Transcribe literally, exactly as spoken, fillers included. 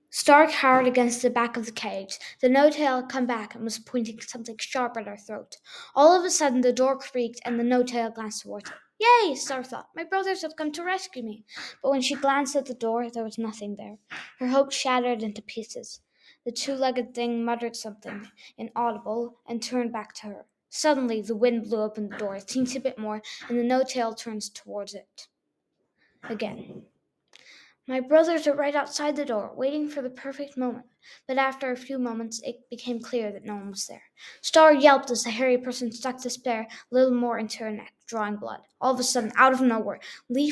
Star cowered against the back of the cage. The no-tail had come back and was pointing something sharp at her throat. All of a sudden, the door creaked and the no-tail glanced towards it. Yay, Star thought. My brothers have come to rescue me. But when she glanced at the door, there was nothing there. Her hopes shattered into pieces. The two-legged thing muttered something inaudible and turned back to her. Suddenly, the wind blew open the door a teensy bit more, and the no-tail turned towards it again. My brothers are right outside the door, waiting for the perfect moment. But after a few moments, it became clear that no one was there. Star yelped as the hairy person stuck the spear a little more into her neck, drawing blood. All of a sudden, out of nowhere, Leaf